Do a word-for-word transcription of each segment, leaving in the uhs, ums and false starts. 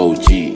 O G.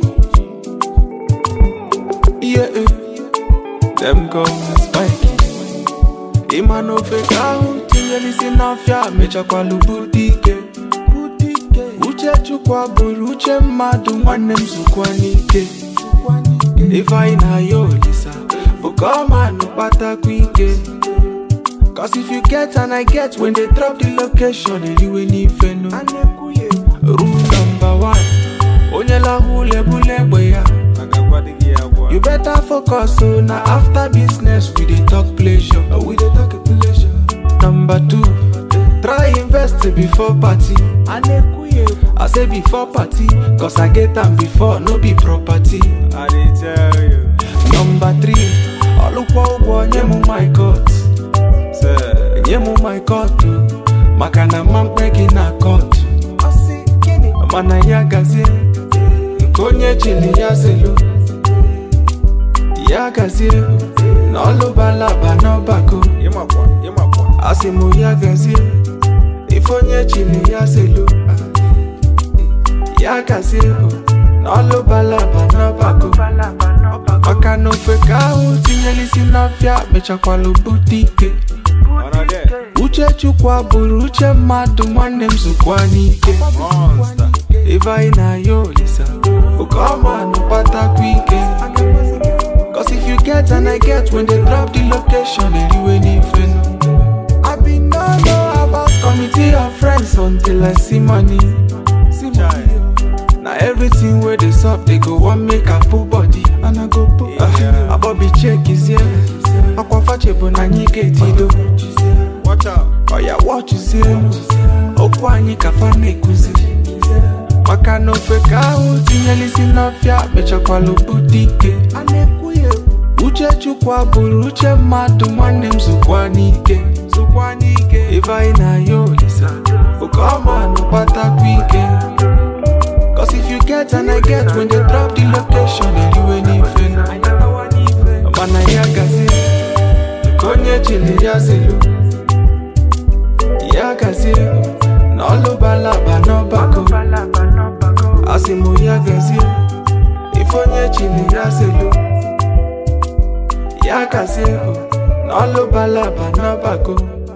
Yeah, them go Spikey. Imano fake out, tingelisi nafya, mecha kwa lubudike. Uche chukwa buru, uche madu, mwane msukwa nike. Ifa ina yolisa, bukoma no pata kwike. Cause if you get and I get, when they drop the location, they do any feno. Rule number one, onyela hule bule boya. You better focus on now after business we dey talk pleasure. Oh, we dey talk pleasure. Number two, try invest before party. I say before party, cause I get them before, no be property. I dey tell you. Number three, alukwa ubo nyemu my court. Sir, Nyemu my court too. Makana mampegi na court. Mana ya gazie, konye chili ya zelu. Ya gazie, n'olu balaba n'obako. yemakwa, yemakwa. Asimu ya gazie, ifonye chili ya zelu. Ya gazie, n'olu balaba n'obako. Maka no feka u tinyelisi nafya, mecha kwa lubudike. Another Uche chukwa buru, uche madu, mwane msukwa nike. monster. Ifa ina yolisa, ukoma no pata kwike. Cause if you get and I get, when they drop the location, they do anything. I be no know about committee of friends until I see money. See money. Now everything where they sup, they go one make a pull body. And I go put Yeah. a bobby check is here. Aqua fachebo na nyike tido. Watch out. Oh yeah, watch you see. Okwa nyika fane kuzi. Maka no feka u tinyelisi nafya, mecha kwa lubudike. Uche chukwa buru, uche madu, mwane msukwa nike. Ifa ina yolisa, ukoma no pata kwike. Cause if you get and I get, when they drop the location, they do anything. Mana ya gazi, konye chili ya zelu. Ya gazi, n'olu balaba n'obako. Asimu ya gazi, ifonye chili ya zelu. Ya gazi, n'olu balaba n'obako.